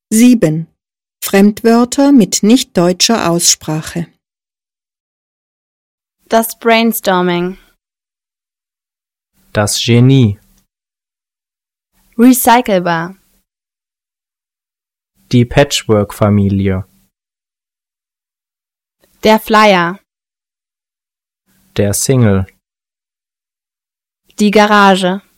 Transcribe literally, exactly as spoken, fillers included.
sieben. Fremdwörter mit nicht deutscher Aussprache. Das Brainstorming. Das Genie. Recycelbar. Die Patchwork-Familie. Der Flyer. Der Single. Die Garage.